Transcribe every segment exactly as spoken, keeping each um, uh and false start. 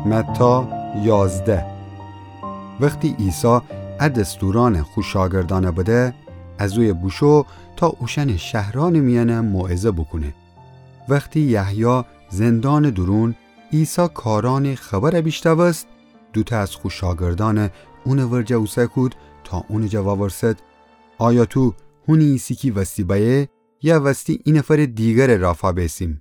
متی یازده. وقتی عیسی از دستوران خود شاگردانه بده، از اوی بوشو تا اوشن شهران میانه موعظه بکنه. وقتی یحیی زندان درون، عیسی کاران خبر بیشتوست، دوتا از خود شاگردان اون ورجه اوسه کود تا اون جواب ورسد: آیا تو هونی ایسی کی وستی بایه یا وستی این نفر دیگر رافا بیسیم؟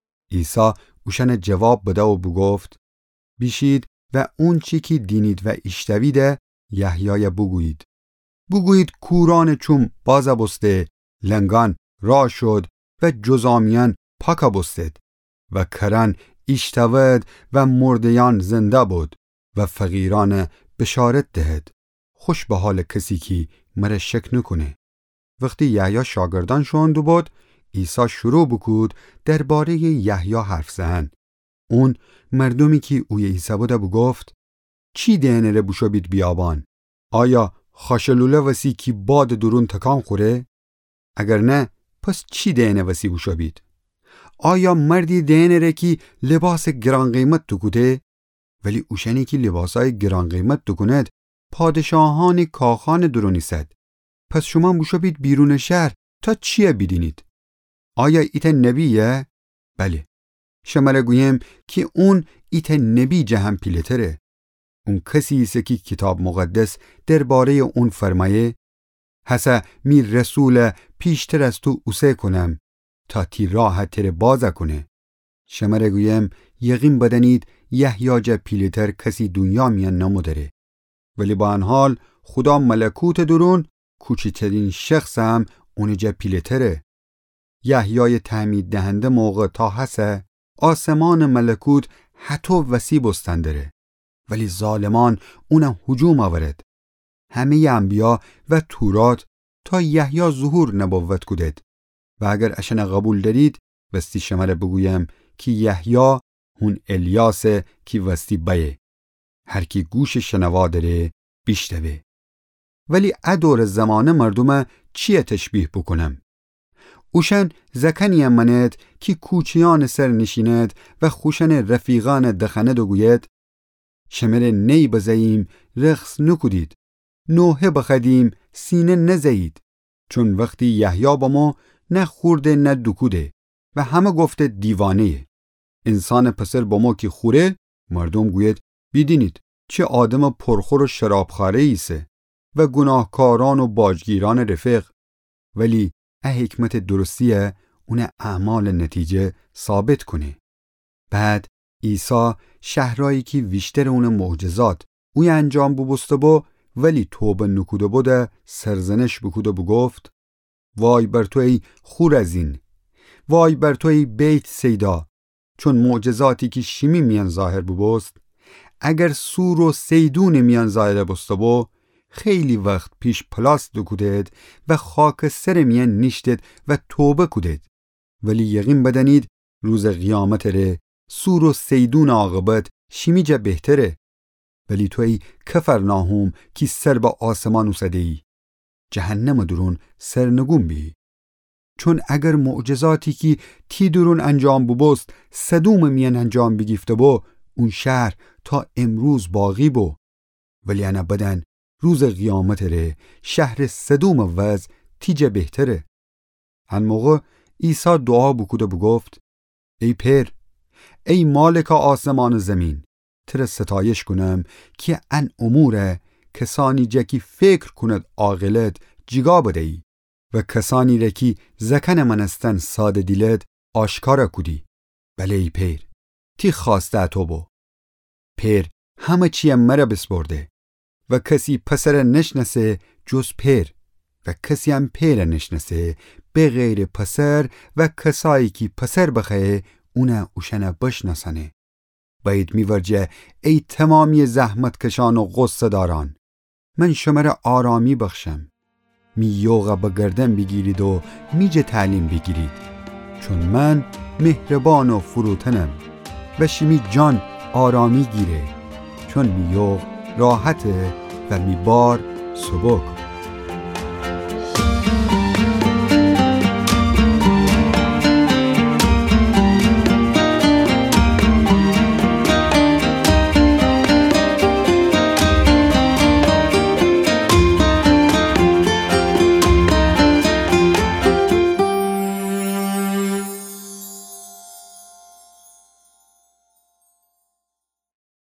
عیسی اوشن جواب بده و بگفت: بیشید و اون چی که دینید و اشتویده یحیی بگویید. بگویید کوران چوم بازه بسته، لنگان را شد و جزامیان پاکا بستد و کران اشتود و مردیان زنده بود و فقیران بشارت دهد. خوش به حال کسی که مره شک نکنه. وقتی یحیی شاگردان شوند بود، عیسی شروع بکود درباره یحیی حرف زدن. اون مردمی که اوی عیسی بوده بگفت: چی دهنه ره بوشو بید بیابان؟ آیا خاشلوله وسی که باد درون تکان خوره؟ اگر نه، پس چی دهنه وسی بوشو بید؟ آیا مردی دهنه ره که لباس گران قیمت تکوده؟ ولی اوشنی که لباسای گران قیمت تکوند پادشاهان کاخان درونی سد. پس شما بوشو بید بیرون شهر تا چیه بیدینید؟ آیا ایت نبیه؟ بله. شما گویم که اون ایت نبی جهان پیلتره. اون کسی ایست که کتاب مقدس درباره اون فرمایه: حسا می رسول پیشتر از تو اوسه کنم تا تی راه تر بازه کنه. شما گویم یقین بدنید یحیی جه پیلتر کسی دنیا میان نمودره. ولی با آن حال خدا ملکوت درون کوچکترین شخص هم اون جه پیلتره. یحیی تعمید دهنده موقع تا حسه آسمان ملکوت حتی وسیع بستندره. ولی ظالمان اونم هجوم آورد. همه انبیا و تورات تا یحیی ظهور نبوت کدد. و اگر اشن قبول دارید وستی شمال بگویم که یحیی هون الیاس کی وستی بایه. هر کی گوش شنوا داره بیشتوه. ولی ادور زمان مردم چیه تشبیه بکنم؟ اوشن زکنی امنید که کوچیان سر نشیند و خوشن رفیقان دخنه دو گوید: شمر نی بزاییم رخص نکدید، نوحه بخدیم سینه نزایید. چون وقتی یحیی با ما نه خورده نه دکوده و همه گفته دیوانه. انسان پسر با ما که خوره، مردم گوید بیدینید چه آدم پرخور و شرابخواره ایسه و گناهکاران و باجگیران رفیق. ولی اه حکمت درستیه اون اعمال نتیجه ثابت کنه. بعد عیسی شهرایی که ویشتر اون معجزات اوی انجام ببسته با ولی توبه نکوده بوده سرزنش بکوده بگفت: وای بر تو ای خورزین، وای بر تو ای بیت سیدا. چون معجزاتی که شیمی میان ظاهر ببست، اگر سور و سیدون میان ظاهر بسته با خیلی وقت پیش پلاس دو کدید و خاک سر میان نیشتید و توبه کدید. ولی یقین بدنید روز قیامت ره سور و سیدون عاقبت شیمی جا بهتره. ولی تو ای کفرناهوم کی سر با آسمان اوسده ای، جهنم درون سرنگون بی. چون اگر معجزاتی کی تی درون انجام ببست صدوم میان انجام بگیفته با اون شهر تا امروز باقی بو. ولی انا بدن روز قیامت ره شهر صدوم وز تیجه بهتره. هن موقع عیسی دعا بکوده بگفت: ای پر، ای مالک آسمان زمین، تر ستایش کنم که ان اموره کسانی جکی فکر کند عاقلت جگا بده ای و کسانی رکی زکن منستن ساده دیلت آشکارا کدی. بله ای پر، تی خواسته تو بو. پر همه چیه مره بسپرده و کسی پسر نشنسه جز پر و کسی هم پر نشنسه به غیر پسر و کسایی که پسر بخه اونه اوشنه بشنسنه. باید میورجه ای تمامی زحمت کشان و غصه داران، من شما را آرامی بخشم. می یوغا بگردن بگیرید و میجه تعلیم بگیرید، چون من مهربان و فروتنم و شمی جان آرامی گیره، چون می یوغ راحته و می بار سبک.